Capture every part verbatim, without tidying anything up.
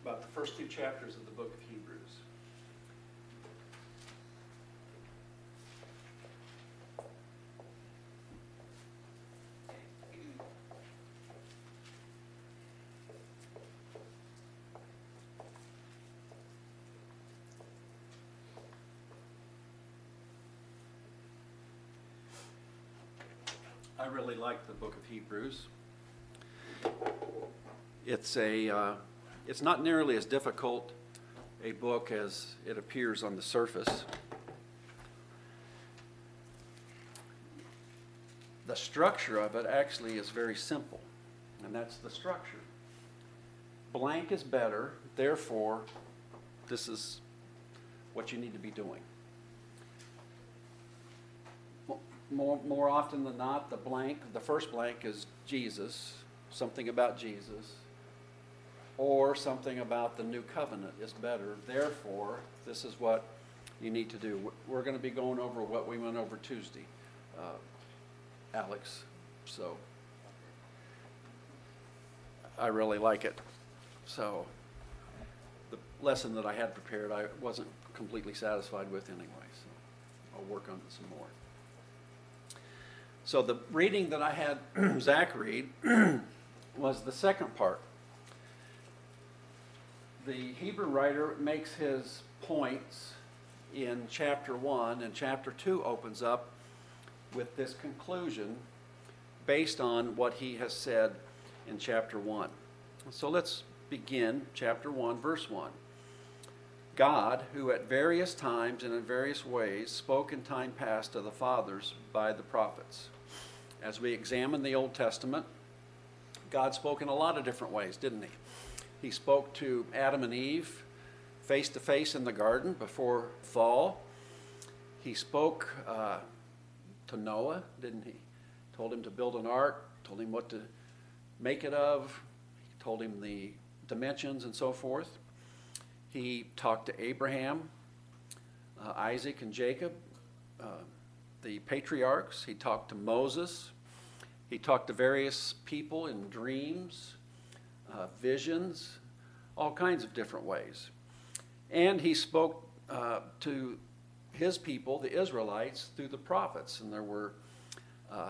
about the first two chapters of the book of Hebrews. I really like the book of Hebrews. It's a, uh, it's not nearly as difficult a book as it appears on the surface. The structure of it actually is very simple, and that's the structure. Blank is better, therefore, this is what you need to be doing. More, more often than not, the blank, the first blank is Jesus, something about Jesus, or something about the new covenant is better. Therefore, this is what you need to do. We're going to be going over what we went over Tuesday, uh, Alex. So I really like it. So the lesson that I had prepared, I wasn't completely satisfied with anyway. So I'll work on it some more. So the reading that I had Zach read was the second part. The Hebrew writer makes his points in chapter one, and chapter two opens up with this conclusion based on what he has said in chapter one. So let's begin chapter one, verse one. God, who at various times and in various ways spoke in time past to the fathers by the prophets. As we examine the Old Testament, God spoke in a lot of different ways, didn't he? He spoke to Adam and Eve face to face in the garden before fall. He spoke uh, to Noah, didn't he? Told him to build an ark, told him what to make it of, he told him the dimensions and so forth. He talked to Abraham, uh, Isaac, and Jacob, uh, the patriarchs. He talked to Moses. He talked to various people in dreams, uh, visions, all kinds of different ways. And he spoke uh, to his people, the Israelites, through the prophets. And there were, uh,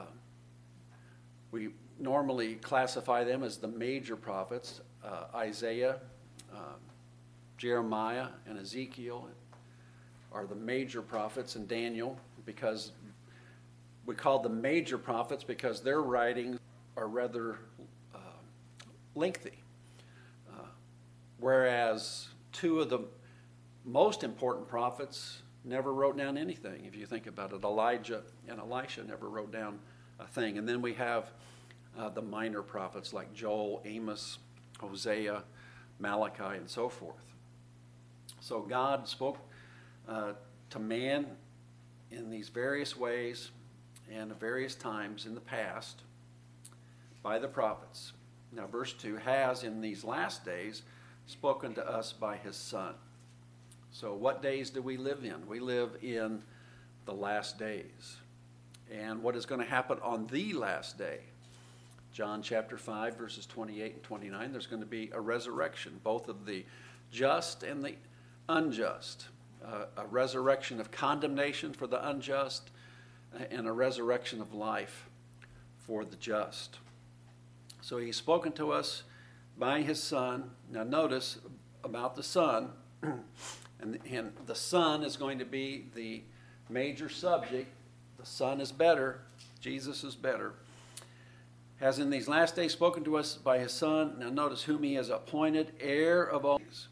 we normally classify them as the major prophets, uh, Isaiah, uh, Jeremiah, and Ezekiel are the major prophets, and Daniel, because we call them major prophets because their writings are rather uh, lengthy. Uh, whereas two of the most important prophets never wrote down anything, if you think about it. Elijah and Elisha never wrote down a thing. And then we have uh, the minor prophets like Joel, Amos, Hosea, Malachi, and so forth. So God spoke uh, to man in these various ways and at various times in the past by the prophets. Now verse two, has in these last days spoken to us by his Son. So what days do we live in? We live in the last days. And what is going to happen on the last day? John chapter five, verses twenty-eight and twenty-nine, there's going to be a resurrection, both of the just and the unjust. Uh, a resurrection of condemnation for the unjust and a resurrection of life for the just. So he's spoken to us by his Son. Now notice about the Son, and, and the Son is going to be the major subject. The Son is better. Jesus is better. Has in these last days spoken to us by his Son. Now notice whom he has appointed heir of all things.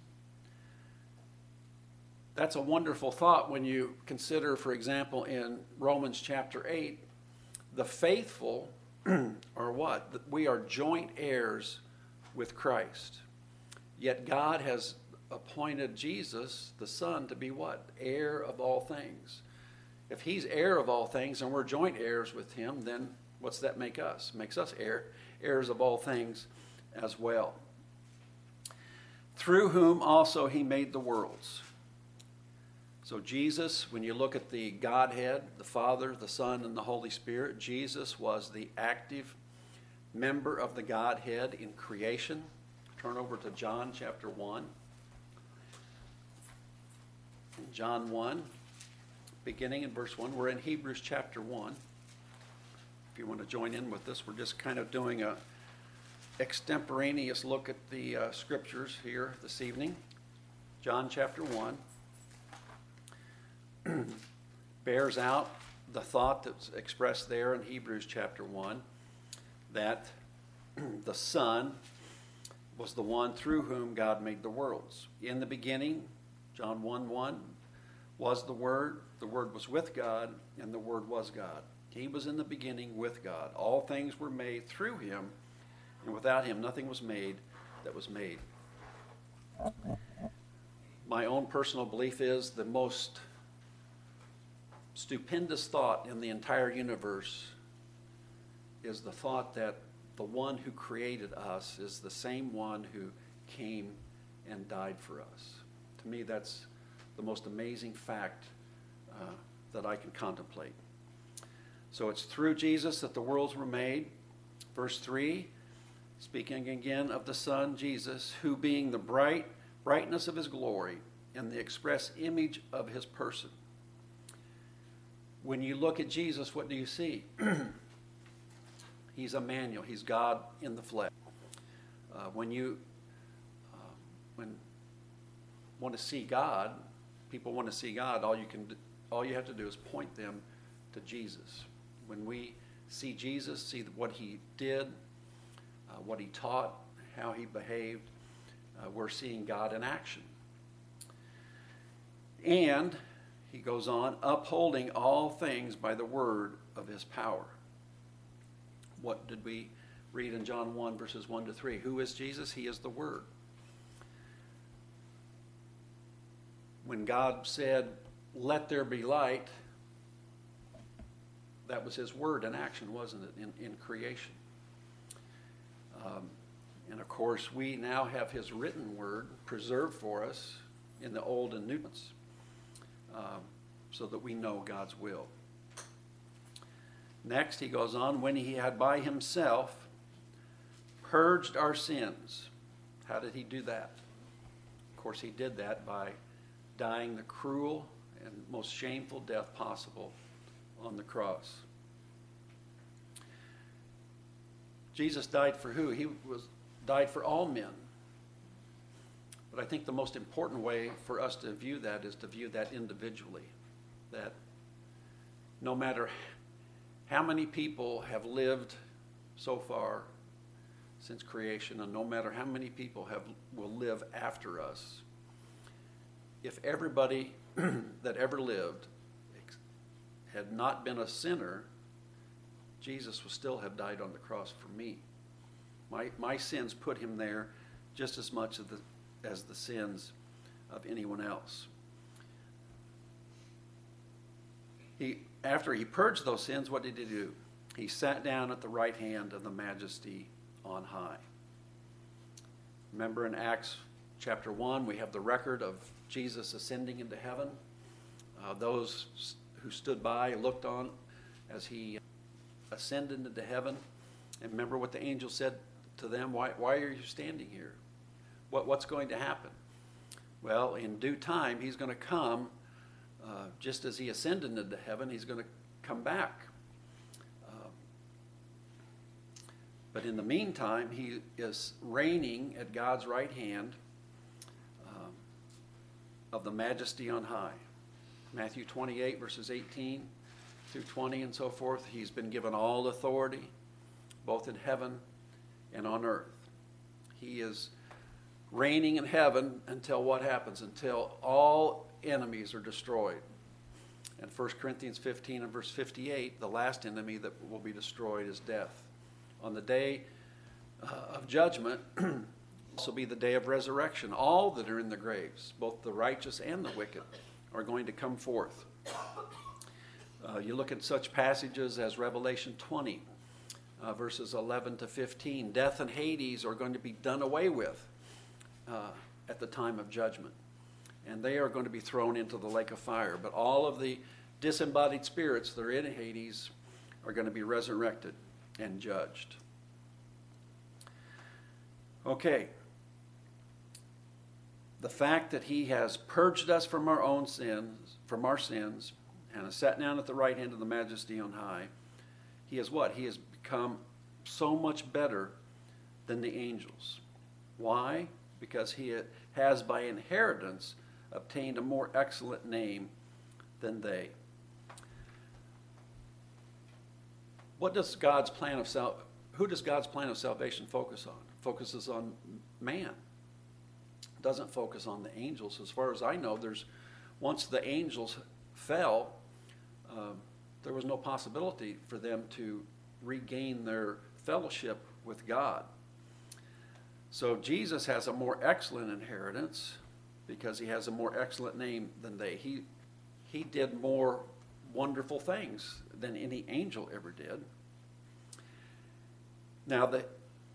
That's a wonderful thought when you consider, for example, in Romans chapter eight, the faithful are what? We are joint heirs with Christ. Yet God has appointed Jesus, the Son, to be what? Heir of all things. If he's heir of all things and we're joint heirs with him, then what's that make us? Makes us heir, heirs of all things as well. Through whom also he made the worlds. So Jesus, when you look at the Godhead, the Father, the Son, and the Holy Spirit, Jesus was the active member of the Godhead in creation, turn over to John chapter one. In John one, beginning in verse one. We're in Hebrews chapter one. If you want to join in with us, we're just kind of doing a extemporaneous look at the uh, scriptures here this evening. John chapter one bears out the thought that's expressed there in Hebrews chapter one, that the Son was the one through whom God made the worlds. In the beginning, John one one, was the Word, the Word was with God, and the Word was God. He was in the beginning with God. All things were made through him, and without him nothing was made that was made. My own personal belief is the most stupendous thought in the entire universe is the thought that the one who created us is the same one who came and died for us. To me, that's the most amazing fact uh, that I can contemplate. So it's through Jesus that the worlds were made. Verse three, speaking again of the Son, Jesus, who being the bright brightness of his glory and the express image of his person. When you look at Jesus, what do you see? He's Emmanuel. He's God in the flesh. Uh, when you uh, when want to see God, people want to see God. All you can, do, all you have to do is point them to Jesus. When we see Jesus, see what he did, uh, what he taught, how he behaved, uh, we're seeing God in action. And he goes on, upholding all things by the word of his power. What did we read in John one, verses one to three? Who is Jesus? He is the Word. When God said, let there be light, that was his word in action, wasn't it, in, in creation? Um, and of course, we now have his written word preserved for us in the Old and New Testaments, um, so that we know God's will. Next, he goes on, when he had by himself purged our sins. How did he do that? Of course, he did that by dying the cruel and most shameful death possible on the cross. Jesus died for who? He was died for all men. But I think the most important way for us to view that is to view that individually. That no matter how many people have lived so far since creation, and no matter how many people have will live after us, if everybody that ever lived had not been a sinner, Jesus would still have died on the cross for me. My, my sins put him there just as much as the, as the sins of anyone else. He, after he purged those sins, what did he do? He sat down at the right hand of the Majesty on high. Remember in Acts chapter one, we have the record of Jesus ascending into heaven. Uh, those who stood by looked on as he ascended into heaven. And remember what the angel said to them, why, why are you standing here? What, what's going to happen? Well, in due time, he's going to come, uh, just as he ascended into heaven, he's going to come back. Uh, but in the meantime, he is reigning at God's right hand um, of the Majesty on high. Matthew twenty-eight, verses eighteen through twenty and so forth, he's been given all authority, both in heaven and on earth. He is reigning in heaven until what happens? Until all enemies are destroyed. In First Corinthians fifteen and verse fifty-eight, the last enemy that will be destroyed is death. On the day uh, of judgment, this will be the day of resurrection. All that are in the graves, both the righteous and the wicked, are going to come forth. Uh, you look at such passages as Revelation twenty, uh, verses eleven to fifteen. Death and Hades are going to be done away with uh, at the time of judgment. And they are going to be thrown into the lake of fire. But all of the disembodied spirits that are in Hades are going to be resurrected and judged. Okay, the fact that he has purged us from our own sins, from our sins, and has sat down at the right hand of the Majesty on high, he is what? He has become so much better than the angels. Why? Because he has by inheritance obtained a more excellent name than they. What does God's plan of sal- who does God's plan of salvation focus on? It focuses on man. It doesn't focus on the angels. As far as I know, there's once the angels fell, uh, there was no possibility for them to regain their fellowship with God. So Jesus has a more excellent inheritance because he has a more excellent name than they. He, he did more wonderful things than any angel ever did. Now, the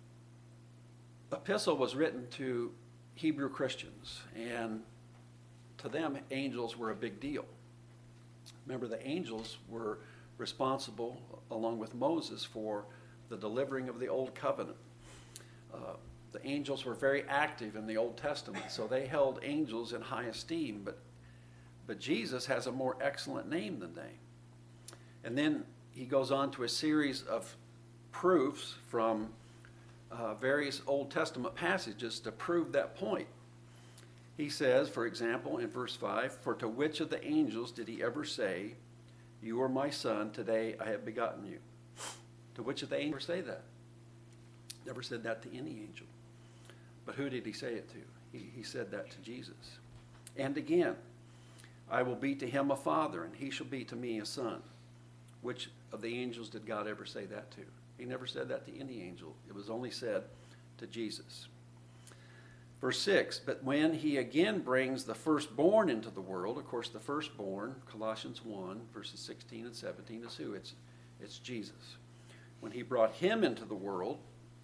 epistle was written to Hebrew Christians, and to them, angels were a big deal. Remember, the angels were responsible, along with Moses, for the delivering of the Old Covenant. Uh, the angels were very active in the Old Testament, so they held angels in high esteem, but, but Jesus has a more excellent name than they. And then he goes on to a series of proofs from uh, various Old Testament passages to prove that point. He says, for example, in verse five, "For to which of the angels did he ever say, 'You are my son, today I have begotten you'?" To which of the angels say that? Never said that to any angel. But who did he say it to? He, he said that to Jesus. And again, "I will be to him a father, and he shall be to me a son." Which of the angels did God ever say that to? He never said that to any angel. It was only said to Jesus. Verse six, "But when he again brings the firstborn into the world," of course the firstborn, Colossians one, verses sixteen and seventeen, is who? It's, it's Jesus. When he brought him into the world,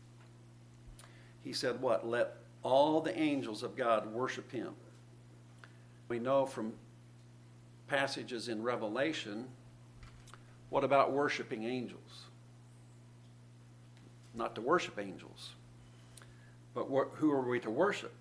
he said what? "Let all the angels of God worship him." We know from passages in Revelation, what about worshiping angels? Not to worship angels. But wh- who are we to worship?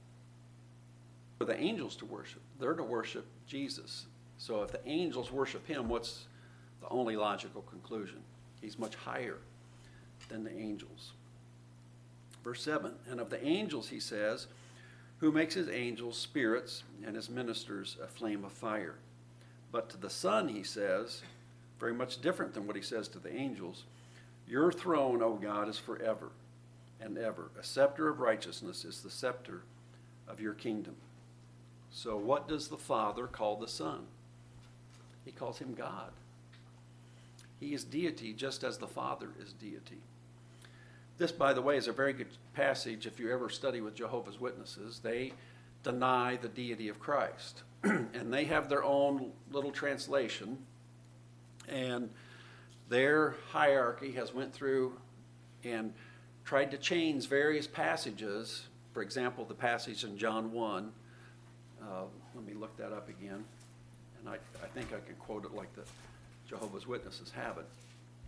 For the angels to worship. They're to worship Jesus. So if the angels worship him, what's the only logical conclusion? He's much higher than the angels. Verse seven, "And of the angels," he says, "who makes his angels spirits and his ministers a flame of fire. But to the Son," he says, very much different than what he says to the angels, "Your throne, O God, is forever and ever. A scepter of righteousness is the scepter of your kingdom." So what does the Father call the Son? He calls him God. He is deity just as the Father is deity. This, by the way, is a very good passage if you ever study with Jehovah's Witnesses. They deny the deity of Christ. And they have their own little translation. And their hierarchy has went through and tried to change various passages. For example, the passage in John one. Uh, let me look that up again. And I, I think I can quote it like the Jehovah's Witnesses have it.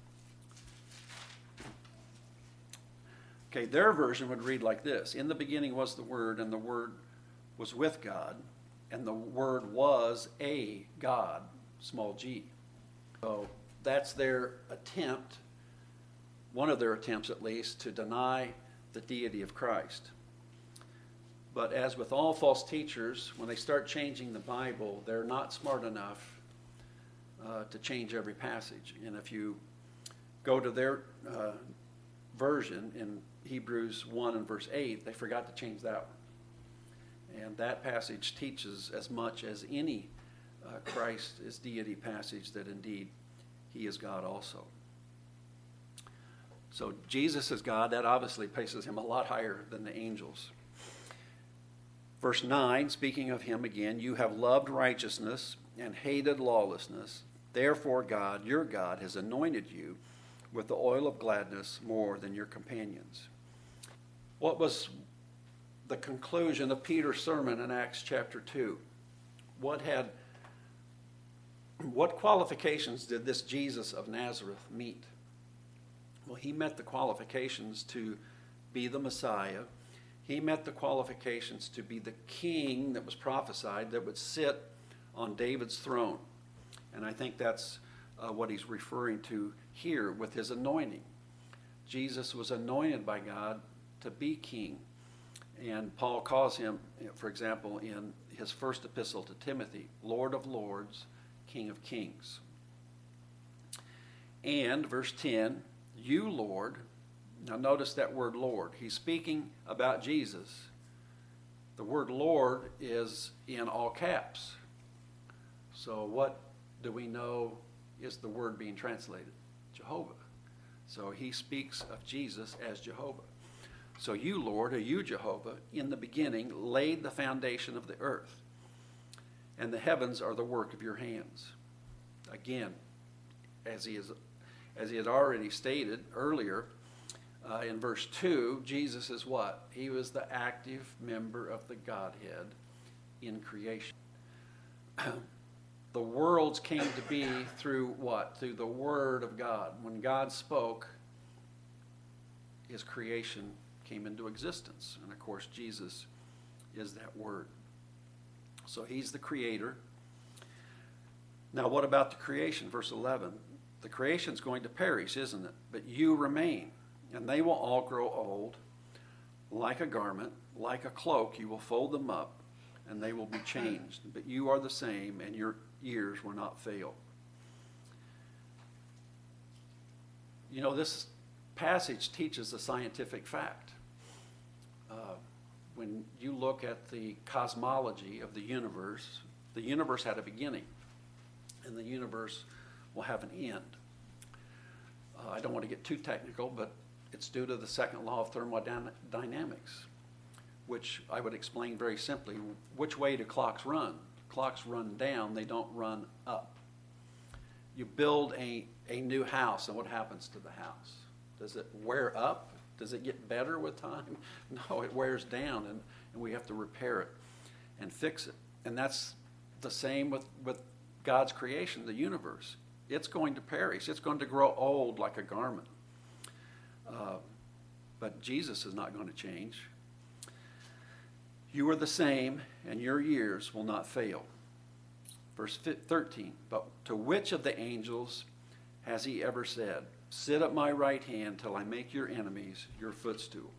Okay, their version would read like this: "In the beginning was the Word, and the Word was with God, and the Word was a God," small g. So that's their attempt, one of their attempts at least, to deny the deity of Christ. But as with all false teachers, when they start changing the Bible, they're not smart enough uh, to change every passage. And if you go to their uh, version in Hebrews one and verse eight, they forgot to change that one. And that passage teaches as much as any uh, Christ is deity passage, that indeed he is God also. So Jesus is God. That obviously places him a lot higher than the angels. Verse nine, speaking of him again, "You have loved righteousness and hated lawlessness. Therefore God, your God, has anointed you with the oil of gladness more than your companions." What was the conclusion of Peter's sermon in Acts chapter two? What had, what qualifications did this Jesus of Nazareth meet? Well, he met the qualifications to be the Messiah. He met the qualifications to be the king that was prophesied that would sit on David's throne. And I think that's uh, what he's referring to here with his anointing. Jesus was anointed by God to be king. And Paul calls him, for example, in his first epistle to Timothy, Lord of Lords, King of Kings. And verse ten, you, Lord. Now notice that word Lord. He's speaking about Jesus. The word Lord is in all caps. So what do we know is the word being translated? Jehovah. So he speaks of Jesus as Jehovah. So you, Lord, or you, Jehovah, in the beginning laid the foundation of the earth, and the heavens are the work of your hands. Again, as he is, as he had already stated earlier, uh, in verse two, Jesus is what? He was the active member of the Godhead in creation. The worlds came to be through what? Through the Word of God. When God spoke, his creation came into existence. And of course, Jesus is that Word. So he's the creator. Now, what about the creation? Verse eleven. The creation's going to perish, isn't it? But you remain, and they will all grow old. Like a garment, like a cloak, you will fold them up, and they will be changed. But you are the same, and your years will not fail. You know, this passage teaches a scientific fact. Uh, when you look at the cosmology of the universe, the universe had a beginning, and the universe will have an end. Uh, I don't want to get too technical, but it's due to the second law of thermodynamics, which I would explain very simply. Which way do clocks run? Clocks run down, they don't run up. You build a, a new house, and what happens to the house? Does it wear up? Does it get better with time? No, it wears down, and, and we have to repair it and fix it. And that's the same with, with God's creation, the universe. It's going to perish. It's going to grow old like a garment. Uh, but Jesus is not going to change. You are the same, and your years will not fail. Verse thirteen, but to which of the angels has he ever said, sit at my right hand till I make your enemies your footstool?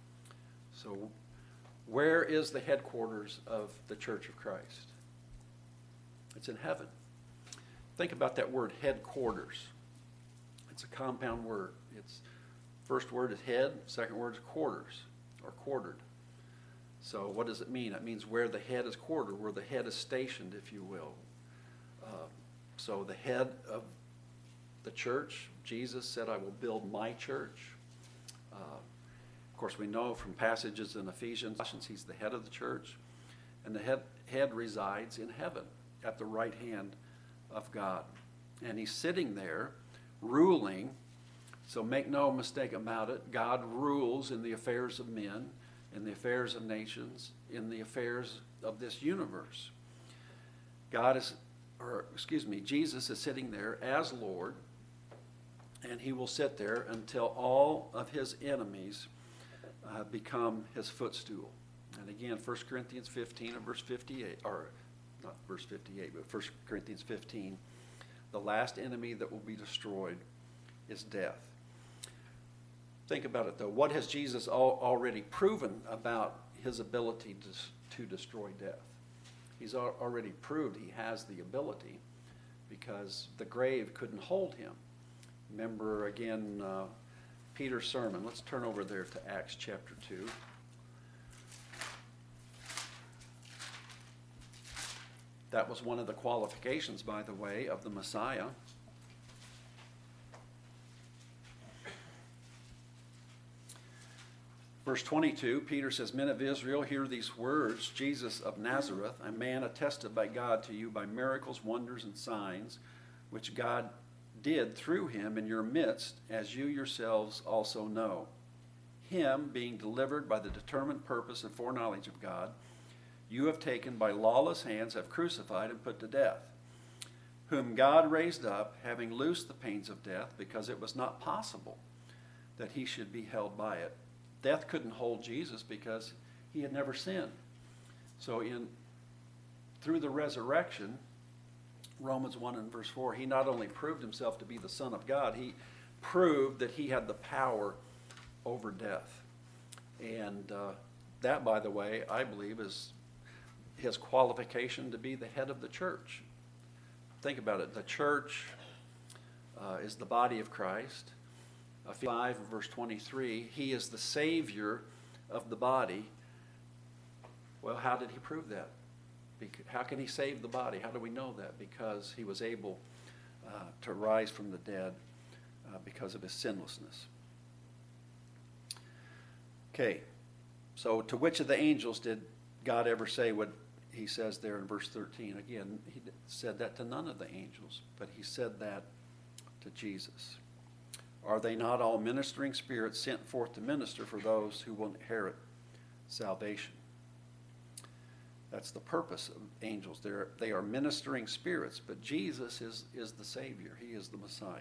So where is the headquarters of the Church of Christ? It's in heaven. Think about that word headquarters. It's a compound word. Its first word is head, second word is quarters or quartered. So what does it mean? It means where the head is quartered, where the head is stationed, if you will. Uh, so the head of the church, Jesus said, I will build my church. Uh, of course, we know from passages in Ephesians, he's the head of the church. And the head, head resides in heaven at the right hand of God. And he's sitting there ruling. So make no mistake about it. God rules in the affairs of men, in the affairs of nations, in the affairs of this universe. God is, or excuse me, Jesus is sitting there as Lord, and he will sit there until all of his enemies uh, become his footstool. And again, First Corinthians fifteen and verse fifty-eight, or not verse fifty-eight, but First Corinthians fifteen, the last enemy that will be destroyed is death. Think about it, though. What has Jesus al- already proven about his ability to, to destroy death? He's al- already proved he has the ability because the grave couldn't hold him. Remember, again, uh, Peter's sermon. Let's turn over there to Acts chapter two. That was one of the qualifications, by the way, of the Messiah. Verse twenty-two, Peter says, men of Israel, hear these words, Jesus of Nazareth, a man attested by God to you by miracles, wonders, and signs, which God did through him in your midst, as you yourselves also know. Him, being delivered by the determined purpose and foreknowledge of God, you have taken by lawless hands, have crucified and put to death, whom God raised up, having loosed the pains of death, because it was not possible that he should be held by it. death couldn't hold Jesus because he had never sinned. So in through the resurrection, Romans one and verse four, he not only proved himself to be the Son of God, he proved that he had the power over death. And uh, that, by the way, I believe is his qualification to be the head of the church. Think about it. The church uh, is the body of Christ. Uh, five verse twenty-three, he is the Savior of the body. Well, how did he prove that? Because, how can he save the body? How do we know that? Because he was able uh, to rise from the dead uh, because of his sinlessness. Okay, so to which of the angels did God ever say what he says there in verse thirteen? Again, he said that to none of the angels, but he said that to Jesus. Are they not all ministering spirits sent forth to minister for those who will inherit salvation? That's the purpose of angels. They're, they are ministering spirits, but Jesus is, is the Savior. He is the Messiah.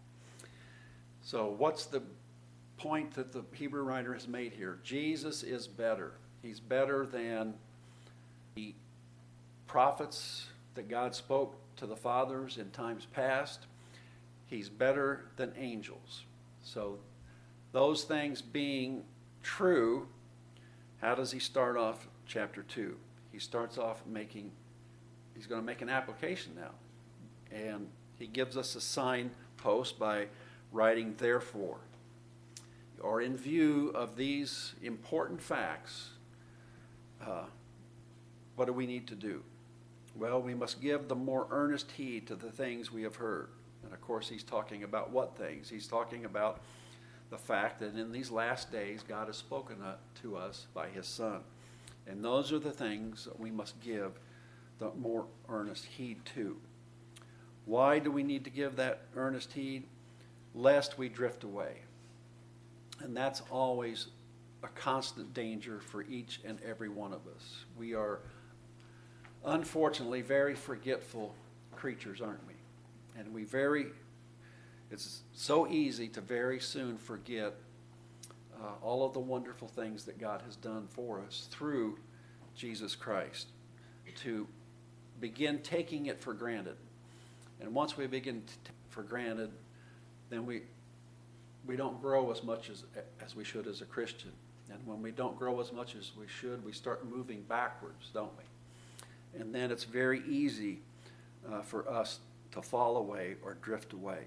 So what's the point that the Hebrew writer has made here? Jesus is better. He's better than the prophets that God spoke to the fathers in times past. He's better than angels. So those things being true, how does he start off chapter two? He starts off making, he's going to make an application now. And he gives us a signpost by writing therefore. Or in view of these important facts, uh, what do we need to do? Well, we must give the more earnest heed to the things we have heard. And of course, he's talking about what things? He's talking about the fact that in these last days, God has spoken to us by his Son. And those are the things that we must give the more earnest heed to. Why do we need to give that earnest heed? Lest we drift away. And that's always a constant danger for each and every one of us. We are, unfortunately, very forgetful creatures, aren't we? And we very, it's so easy to very soon forget uh, all of the wonderful things that God has done for us through Jesus Christ, to begin taking it for granted. And once we begin to take it for granted, then we we don't grow as much as, as we should as a Christian. And when we don't grow as much as we should, we start moving backwards, don't we? And then it's very easy uh, for us to fall away or drift away.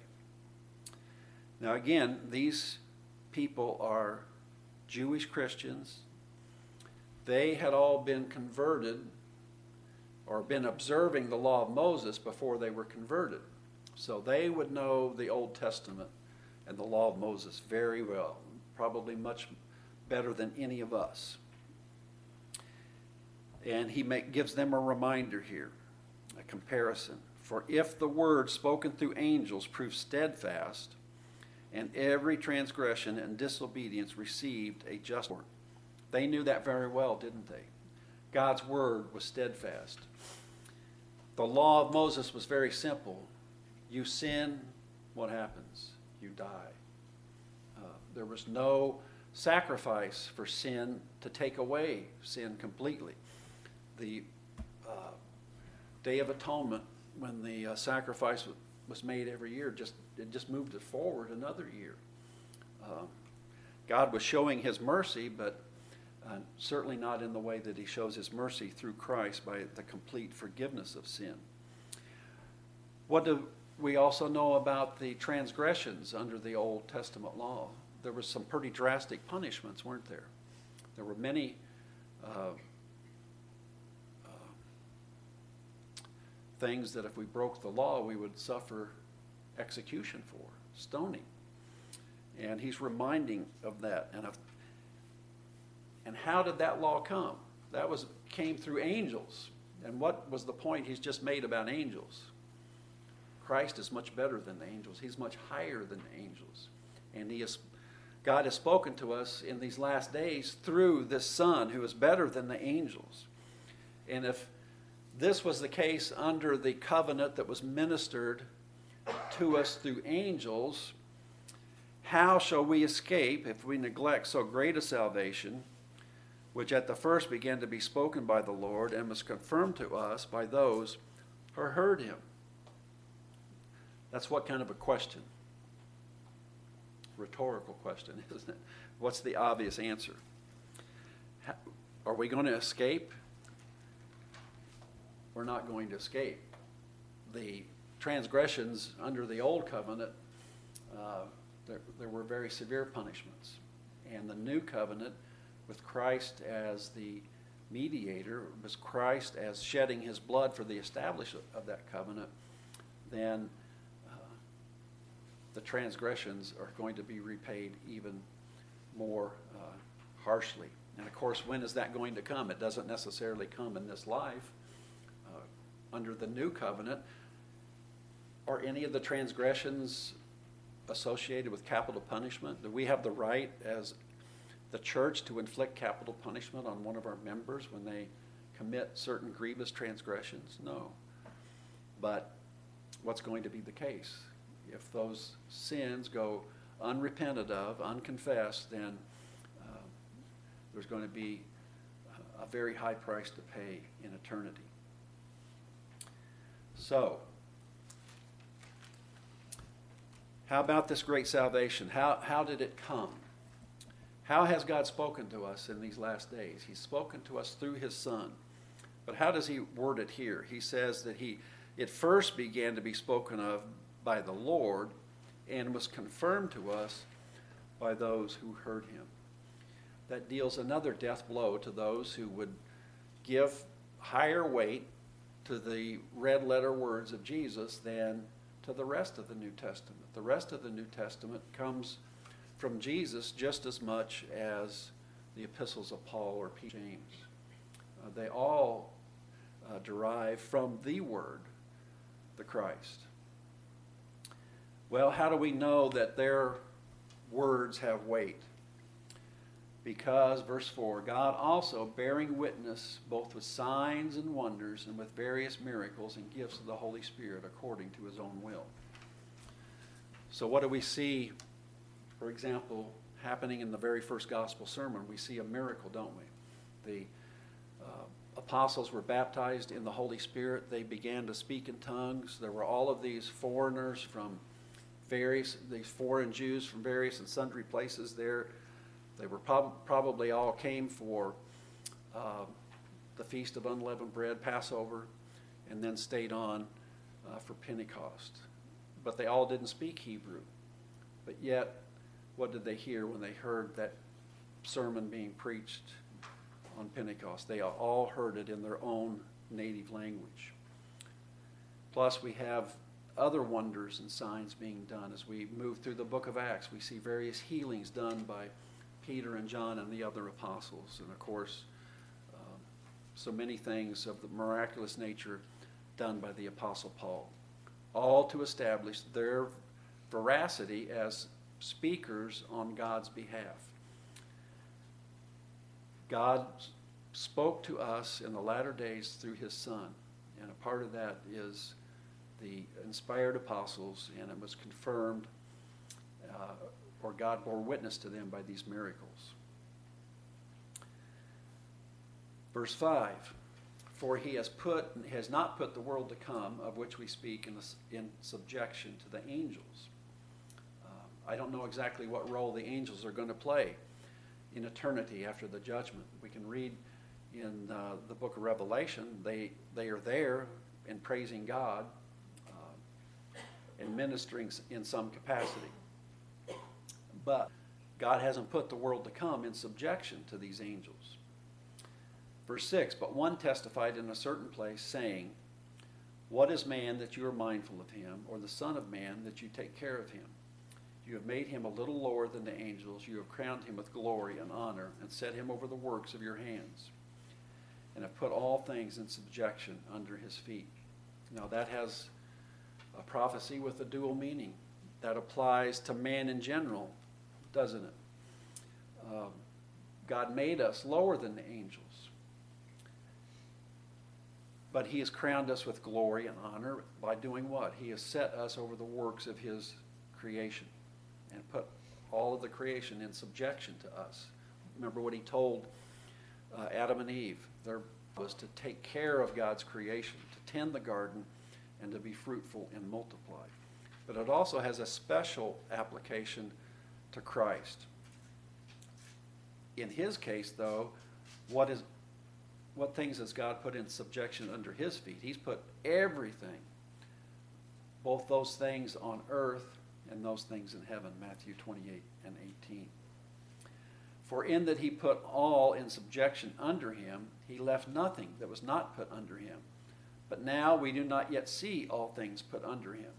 Now again, these people are Jewish Christians. They had all been converted or been observing the law of Moses before they were converted. So they would know the Old Testament and the law of Moses very well, probably much better than any of us. And he make, gives them a reminder here, a comparison. For if the word spoken through angels proved steadfast, and every transgression and disobedience received a just word. They knew that very well, didn't they? God's word was steadfast. The law of Moses was very simple. You sin, what happens? You die. Uh, there was no sacrifice for sin to take away sin completely. The uh, Day of Atonement, when the uh, sacrifice was made every year, just it just moved it forward another year. Uh, God was showing his mercy, but uh, certainly not in the way that he shows his mercy through Christ by the complete forgiveness of sin. What do we also know about the transgressions under the Old Testament law? There were some pretty drastic punishments, weren't there? There were many uh, uh, things that if we broke the law, we would suffer execution for, stoning. And he's reminding of that. And, of, and how did that law come? That was came through angels. And what was the point he's just made about angels? Christ is much better than the angels. He's much higher than the angels. And he is, God has spoken to us in these last days through this Son who is better than the angels. And if this was the case under the covenant that was ministered to us through angels, How shall we escape if we neglect so great a salvation, which at the first began to be spoken by the Lord and was confirmed to us by those who heard him? That's what kind of a question? Rhetorical question, isn't it? What's the obvious answer? How, are we going to escape? We're not going to escape. The transgressions under the old covenant, uh, there, there were very severe punishments. And the new covenant, with Christ as the mediator, was Christ as shedding his blood for the establishment of that covenant, then uh, the transgressions are going to be repaid even more uh, harshly. And of course, when is that going to come? It doesn't necessarily come in this life. Uh, under the new covenant, are any of the transgressions associated with capital punishment? Do we have the right as the church to inflict capital punishment on one of our members when they commit certain grievous transgressions? No. But what's going to be the case? If those sins go unrepented of, unconfessed, then uh, there's going to be a very high price to pay in eternity. So, how about this great salvation? How, how did it come? How has God spoken to us in these last days? He's spoken to us through his Son. But how does he word it here? He says that he, it first began to be spoken of by the Lord and was confirmed to us by those who heard him. That deals another death blow to those who would give higher weight to the red letter words of Jesus than to the rest of the New Testament. The rest of the New Testament comes from Jesus just as much as the epistles of Paul or Peter, James. Uh, they all uh, derive from the Word, the Christ. Well, how do we know that their words have weight? Because, verse four, God also bearing witness both with signs and wonders and with various miracles and gifts of the Holy Spirit according to his own will. So what do we see, for example, happening in the very first gospel sermon? We see a miracle, don't we? The uh, apostles were baptized in the Holy Spirit. They began to speak in tongues. There were all of these foreigners from various, these foreign Jews from various and sundry places there. They were prob- probably all came for uh, the Feast of Unleavened Bread, Passover, and then stayed on uh, for Pentecost. But they all didn't speak Hebrew. But yet, what did they hear when they heard that sermon being preached on Pentecost? They all heard it in their own native language. Plus, we have other wonders and signs being done. As we move through the book of Acts, we see various healings done by Peter and John and the other apostles. And of course, um, so many things of the miraculous nature done by the Apostle Paul, all to establish their veracity as speakers on God's behalf. God spoke to us in the latter days through his Son, and a part of that is the inspired apostles, and it was confirmed, uh, or God bore witness to them by these miracles. Verse five, for he has put has not put the world to come, of which we speak, in, the, in subjection to the angels. Uh, I don't know exactly what role the angels are going to play in eternity after the judgment. We can read in uh, the book of Revelation, they, they are there and praising God uh, and ministering in some capacity. But God hasn't put the world to come in subjection to these angels. Verse six, but one testified in a certain place, saying, what is man that you are mindful of him, or the Son of Man that you take care of him? You have made him a little lower than the angels. You have crowned him with glory and honor, and set him over the works of your hands, and have put all things in subjection under his feet. Now that has a prophecy with a dual meaning. That applies to man in general, doesn't it? Um, God made us lower than the angels. But he has crowned us with glory and honor by doing what? He has set us over the works of his creation and put all of the creation in subjection to us. Remember what he told uh, Adam and Eve. There was to take care of God's creation, to tend the garden, and to be fruitful and multiply. But it also has a special application to Christ. In his case, though, what is what things has God put in subjection under his feet? He's put everything, both those things on earth and those things in heaven, Matthew twenty-eight and eighteen. For in that he put all in subjection under him, he left nothing that was not put under him. But now we do not yet see all things put under him.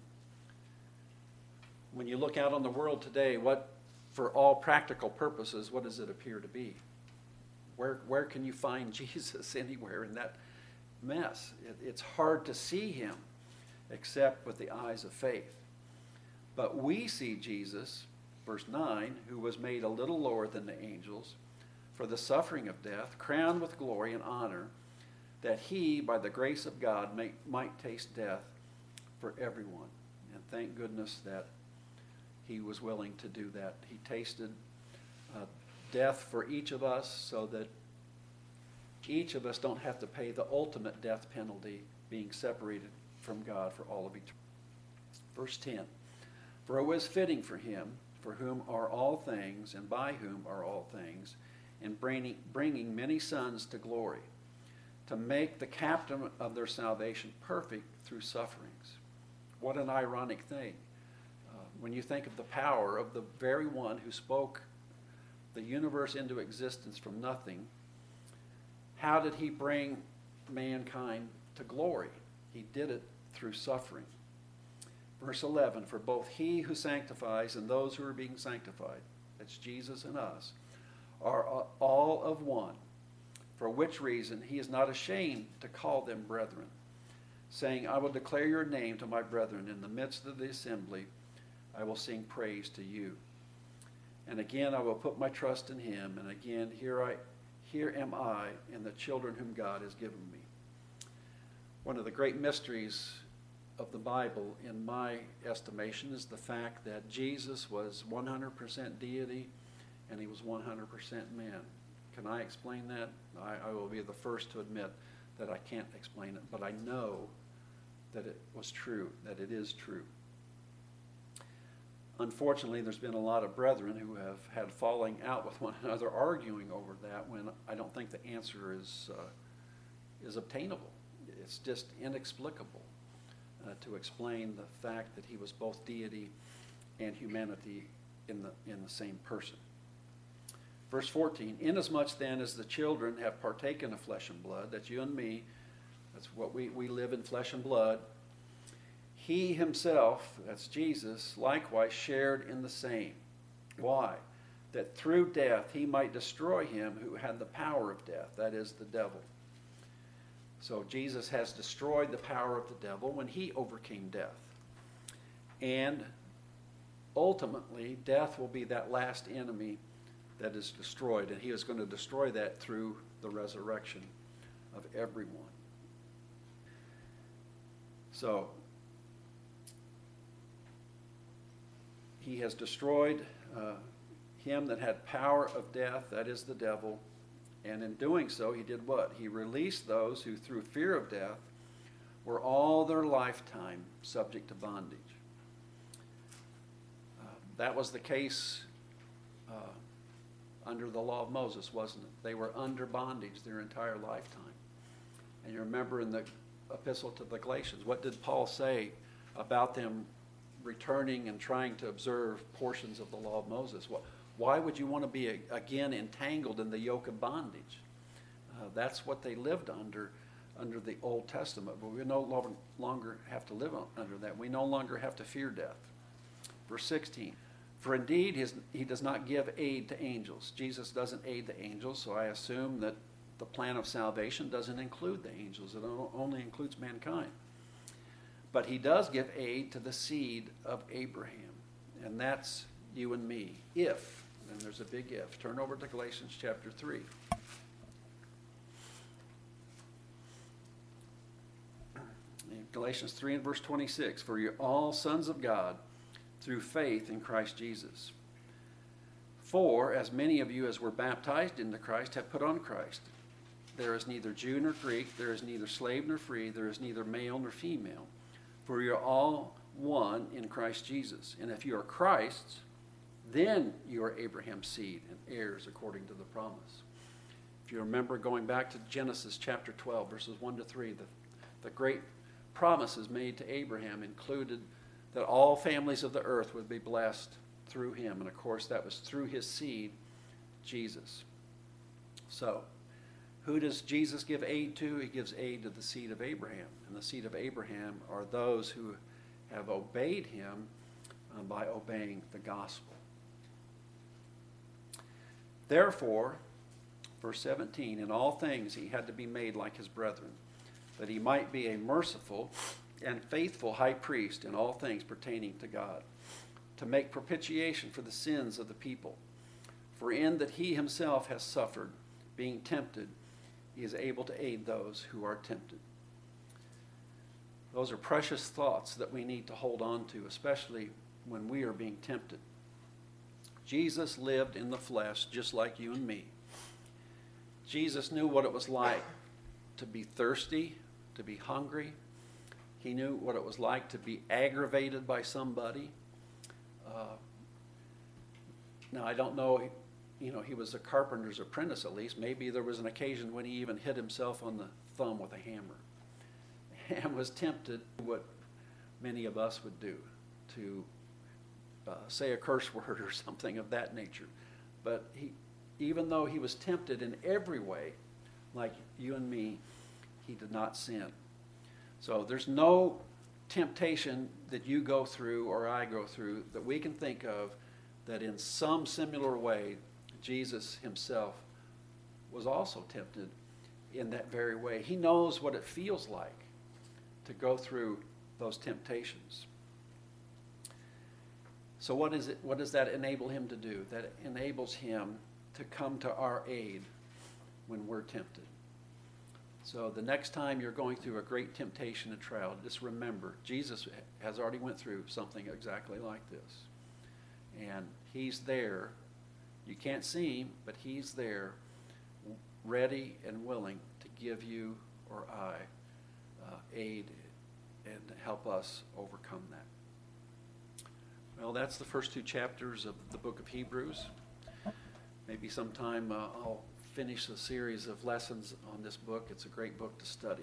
When you look out on the world today, what, for all practical purposes, what does it appear to be? Where, where can you find Jesus anywhere in that mess? It, it's hard to see him except with the eyes of faith. But we see Jesus, verse nine, who was made a little lower than the angels for the suffering of death, crowned with glory and honor, that he, by the grace of God, may, might taste death for everyone. And thank goodness that he was willing to do that. He tasted uh, death for each of us so that each of us don't have to pay the ultimate death penalty, being separated from God for all of eternity. Verse ten, for it was fitting for him, for whom are all things, and by whom are all things, in bringing, bringing many sons to glory, to make the captain of their salvation perfect through sufferings. What an ironic thing. Uh, when you think of the power of the very one who spoke the universe into existence from nothing, how did he bring mankind to glory? He did it through suffering. Verse eleven, for both he who sanctifies and those who are being sanctified, that's Jesus and us, are all of one, for which reason he is not ashamed to call them brethren, saying, I will declare your name to my brethren. In the midst of the assembly I will sing praise to you. And again I will put my trust in him, and again here I, here am I and the children whom God has given me. One of the great mysteries of the Bible, in my estimation, is the fact that Jesus was one hundred percent deity and he was one hundred percent man. Can I explain that? I, I will be the first to admit that I can't explain it, but I know that it was true, that it is true. Unfortunately, there's been a lot of brethren who have had falling out with one another, arguing over that, when I don't think the answer is, uh, is obtainable. It's just inexplicable uh, to explain the fact that he was both deity and humanity in the, in the same person. Verse fourteen, inasmuch then as the children have partaken of flesh and blood, that's you and me, that's what we, we live in flesh and blood, he himself, that's Jesus, likewise shared in the same. Why? That through death he might destroy him who had the power of death, that is the devil. So Jesus has destroyed the power of the devil when he overcame death. And ultimately, death will be that last enemy that is destroyed, and he is going to destroy that through the resurrection of everyone. So, he has destroyed uh, him that had power of death, that is the devil, and in doing so, he did what? He released those who, through fear of death, were all their lifetime subject to bondage. Uh, that was the case uh, under the law of Moses, wasn't it? They were under bondage their entire lifetime. And you remember in the epistle to the Galatians, what did Paul say about them returning and trying to observe portions of the law of Moses? Well, why would you want to be again entangled in the yoke of bondage? Uh, that's what they lived under under the Old Testament. But we no longer have to live under that. We no longer have to fear death. Verse sixteen, for indeed his, he does not give aid to angels. Jesus doesn't aid the angels, so I assume that the plan of salvation doesn't include the angels. It only includes mankind. But he does give aid to the seed of Abraham, and that's you and me, if, and there's a big if. Turn over to Galatians chapter three. Galatians three and verse twenty-six, for you're all sons of God through faith in Christ Jesus. For as many of you as were baptized into Christ have put on Christ. There is neither Jew nor Greek, there is neither slave nor free, there is neither male nor female, for you are all one in Christ Jesus. And if you are Christ's, then you are Abraham's seed and heirs according to the promise. If you remember going back to Genesis chapter twelve, verses one to three, the, the great promises made to Abraham included that all families of the earth would be blessed through him. And of course, that was through his seed, Jesus. So, who does Jesus give aid to? He gives aid to the seed of Abraham. And the seed of Abraham are those who have obeyed him uh, by obeying the gospel. Therefore, verse seventeen, in all things he had to be made like his brethren, that he might be a merciful and faithful high priest in all things pertaining to God, to make propitiation for the sins of the people. For in that he himself has suffered, being tempted, he is able to aid those who are tempted. Those are precious thoughts that we need to hold on to, especially when we are being tempted. Jesus lived in the flesh just like you and me. Jesus knew what it was like to be thirsty, to be hungry. He knew what it was like to be aggravated by somebody. Uh, now, I don't know, you know, he was a carpenter's apprentice at least. Maybe there was an occasion when he even hit himself on the thumb with a hammer and was tempted to what many of us would do, to uh, say a curse word or something of that nature. But he, even though he was tempted in every way, like you and me, he did not sin. So there's no temptation that you go through or I go through that we can think of that in some similar way Jesus himself was also tempted in that very way. He knows what it feels like to go through those temptations. So what is it? What does that enable him to do? That enables him to come to our aid when we're tempted. So the next time you're going through a great temptation and trial, just remember, Jesus has already went through something exactly like this. And he's there. You can't see him, but he's there, ready and willing to give you or I uh, aid and help us overcome that. Well, that's the first two chapters of the book of Hebrews. Maybe sometime uh, I'll finish a series of lessons on this book. It's a great book to study.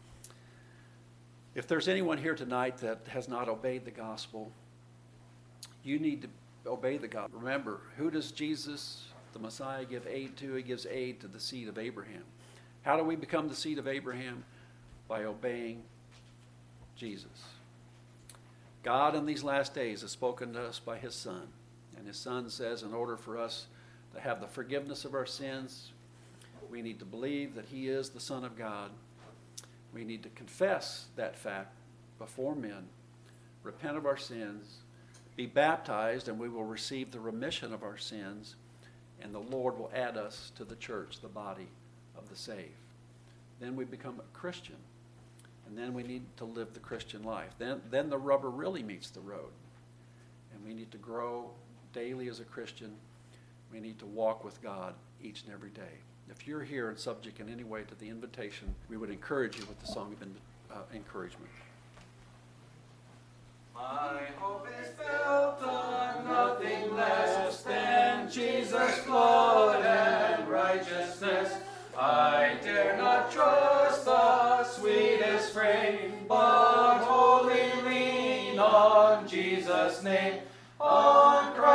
If there's anyone here tonight that has not obeyed the gospel, you need to obey the gospel. Remember, who does Jesus, the Messiah, give aid to? He gives aid to the seed of Abraham. How do we become the seed of Abraham? By obeying Jesus. God in these last days has spoken to us by his Son. And his Son says in order for us to have the forgiveness of our sins, we need to believe that he is the Son of God. We need to confess that fact before men, repent of our sins, be baptized, and we will receive the remission of our sins, and the Lord will add us to the church, the body of the saved. Then we become a Christian, and then we need to live the Christian life. Then, then the rubber really meets the road, and we need to grow daily as a Christian. We need to walk with God each and every day. If you're here and subject in any way to the invitation, we would encourage you with the song of uh, encouragement. My hope is built on nothing less than Jesus' blood and righteousness. I dare not trust the sweetest frame, but wholly lean on Jesus' name, on Christ.